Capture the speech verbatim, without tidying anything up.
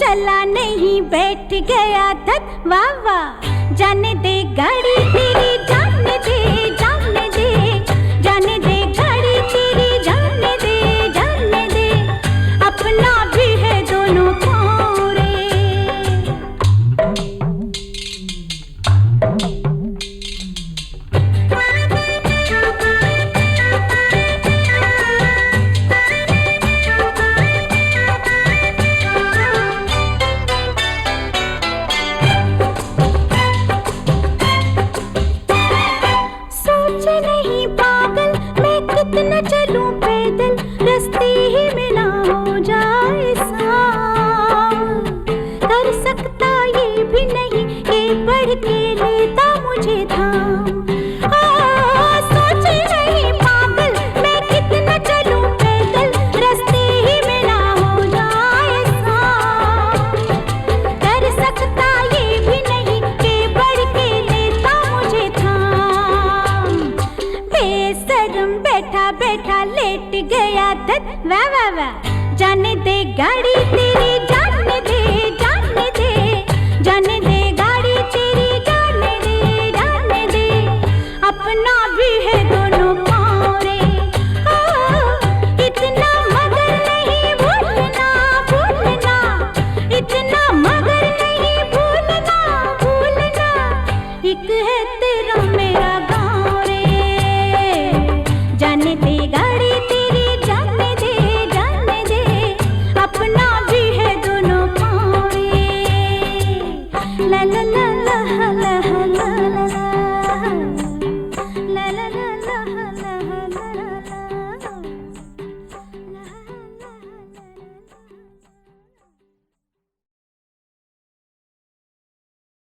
चला नहीं बैठ गया धत वाह वाह। जाने दे गाड़ी तेरी जाने दे जाने दे जाने दे गाड़ी तेरी जाने दे जाने दे अपना भी है दोनों पाँव रे। नहीं पागल मैं कितना चलूं पैदल रास्ते ही में ना हो जाए शाम। कर सकता ये भी नहीं कि बढ़ के लेता मुझे थाम। सोचे नहीं पागल मैं कितना चलूं पैदल रास्ते ही में ना हो जाए शाम। कर सकता ये भी नहीं कि बढ़ के लेता मुझे थाम। बेशरम बैठा बैठा लेट गया धत वाह वाह वाह। जाने दे गाड़ी तेरी जाने दे जाने दे जाने दे गाड़ी तेरी जाने दे जाने दे अपना भी है दोनों पाँव रे। इतना मगर नहीं भूलना भूलना इतना मगर नहीं भूलना भूलना एक है तेरा